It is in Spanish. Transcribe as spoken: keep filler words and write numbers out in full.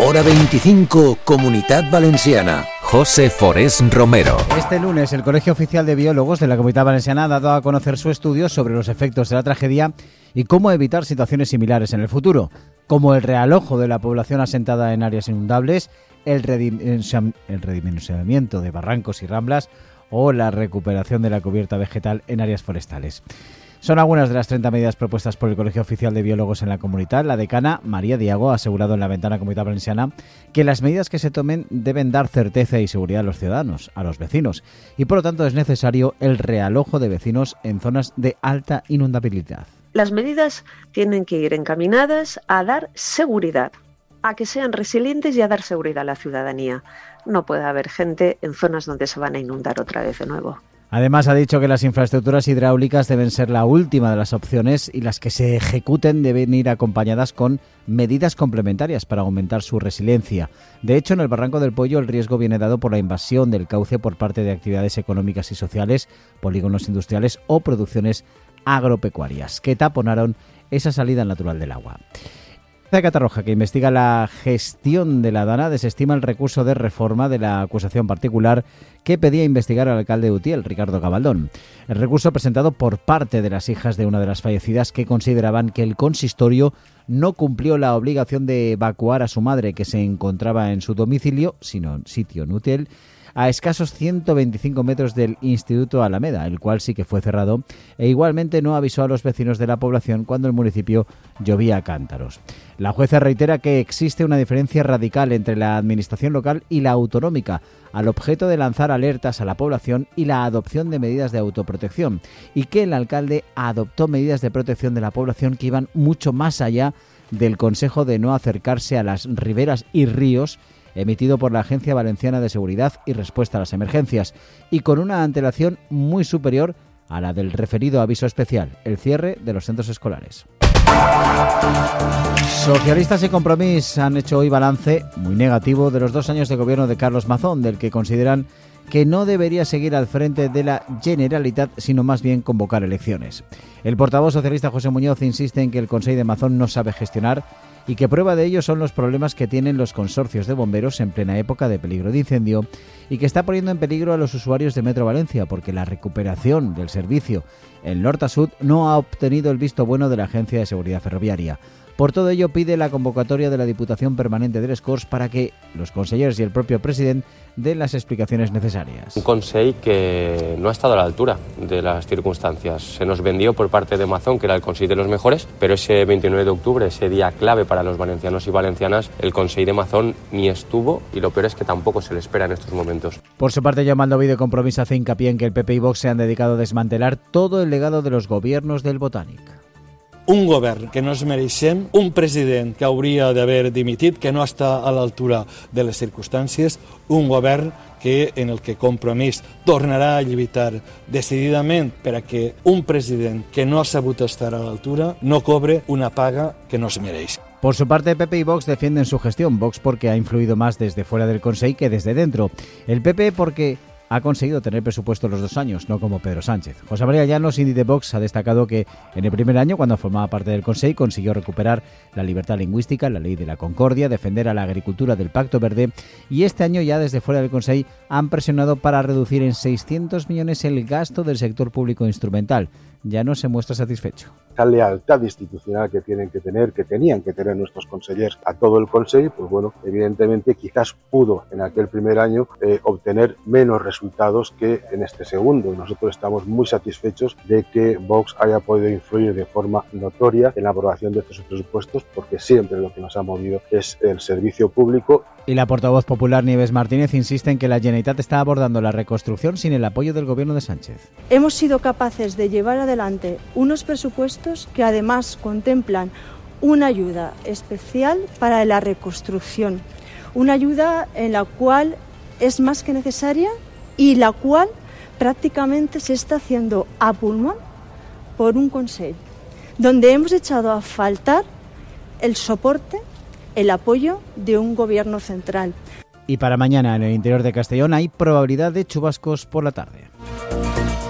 Hora veinticinco, Comunitat Valenciana. José Forés Romero. Este lunes el Colegio Oficial de Biólogos de la Comunitat Valenciana ha dado a conocer su estudio sobre los efectos de la tragedia y cómo evitar situaciones similares en el futuro, como el realojo de la población asentada en áreas inundables, el, redim- el redimensionamiento de barrancos y ramblas o la recuperación de la cubierta vegetal en áreas forestales. Son algunas de las treinta medidas propuestas por el Colegio Oficial de Biólogos en la comunidad. La decana, María Diago, ha asegurado en la ventana Comunitat Valenciana que las medidas que se tomen deben dar certeza y seguridad a los ciudadanos, a los vecinos, y por lo tanto es necesario el realojo de vecinos en zonas de alta inundabilidad. Las medidas tienen que ir encaminadas a dar seguridad, a que sean resilientes y a dar seguridad a la ciudadanía. No puede haber gente en zonas donde se van a inundar otra vez de nuevo. Además, ha dicho que las infraestructuras hidráulicas deben ser la última de las opciones y las que se ejecuten deben ir acompañadas con medidas complementarias para aumentar su resiliencia. De hecho, en el Barranco del Pollo el riesgo viene dado por la invasión del cauce por parte de actividades económicas y sociales, polígonos industriales o producciones agropecuarias que taponaron esa salida natural del agua. La Catarroja, que investiga la gestión de la Dana, desestima el recurso de reforma de la acusación particular que pedía investigar al alcalde de Utiel, Ricardo Gabaldón. El recurso presentado por parte de las hijas de una de las fallecidas que consideraban que el consistorio no cumplió la obligación de evacuar a su madre, que se encontraba en su domicilio, sino en sitio en Utiel, a escasos ciento veinticinco metros del Instituto Alameda, el cual sí que fue cerrado, e igualmente no avisó a los vecinos de la población cuando el municipio llovía a cántaros. La jueza reitera que existe una diferencia radical entre la administración local y la autonómica, al objeto de lanzar alertas a la población y la adopción de medidas de autoprotección, y que el alcalde adoptó medidas de protección de la población que iban mucho más allá del consejo de no acercarse a las riberas y ríos emitido por la Agencia Valenciana de Seguridad y Respuesta a las Emergencias, y con una antelación muy superior a la del referido aviso especial, el cierre de los centros escolares. Socialistas y Compromís han hecho hoy balance muy negativo de los dos años de gobierno de Carlos Mazón, del que consideran que no debería seguir al frente de la Generalitat, sino más bien convocar elecciones. El portavoz socialista José Muñoz insiste en que el Consell de Mazón no sabe gestionar y que prueba de ello son los problemas que tienen los consorcios de bomberos en plena época de peligro de incendio y que está poniendo en peligro a los usuarios de Metro Valencia porque la recuperación del servicio en norte a sur no ha obtenido el visto bueno de la Agencia de Seguridad Ferroviaria. Por todo ello pide la convocatoria de la Diputación Permanente de Les Corts para que los consellers y el propio presidente den las explicaciones necesarias. Un Consell que no ha estado a la altura de las circunstancias. Se nos vendió por parte de Mazón que era el Consell de los mejores, pero ese veintinueve de octubre, ese día clave para los valencianos y valencianas, el Consell de Mazón ni estuvo y lo peor es que tampoco se le espera en estos momentos. Por su parte, Yolanda Ovidio de Compromís hace hincapié en que el P P i Vox se han dedicado a desmantelar todo el legado de los gobiernos del Botànic. Un govern que no es mereixem, un president que hauria d'haver dimitit, que no està a l'altura de les circumstàncies, un govern que, en el que Compromís tornarà a lluitar decididament per a que un president que no ha sabut estar a l'altura no cobre una paga que no es mereix. Por su parte, P P y Vox defienden su gestión. Vox porque ha influido más desde fuera del Consell que desde dentro. El P P porque ha conseguido tener presupuesto los dos años, no como Pedro Sánchez. José María Llanos, índice de Vox, ha destacado que en el primer año, cuando formaba parte del Consell, consiguió recuperar la libertad lingüística, la ley de la concordia, defender a la agricultura del Pacto Verde, y este año ya desde fuera del Consell han presionado para reducir en seiscientos millones el gasto del sector público instrumental. Ya no se muestra satisfecho. Esa lealtad institucional que tienen que tener, que tenían que tener nuestros consellers a todo el Consell, pues bueno, evidentemente quizás pudo en aquel primer año eh, obtener menos resultados que en este segundo. Nosotros estamos muy satisfechos de que Vox haya podido influir de forma notoria en la aprobación de estos presupuestos, porque siempre lo que nos ha movido es el servicio público. Y la portavoz popular Nieves Martínez insiste en que la Generalitat está abordando la reconstrucción sin el apoyo del gobierno de Sánchez. Hemos sido capaces de llevar adelante unos presupuestos que además contemplan una ayuda especial para la reconstrucción, una ayuda en la cual es más que necesaria y la cual prácticamente se está haciendo a pulmón por un Consell, donde hemos echado a faltar el soporte, el apoyo de un gobierno central. Y para mañana en el interior de Castellón hay probabilidad de chubascos por la tarde.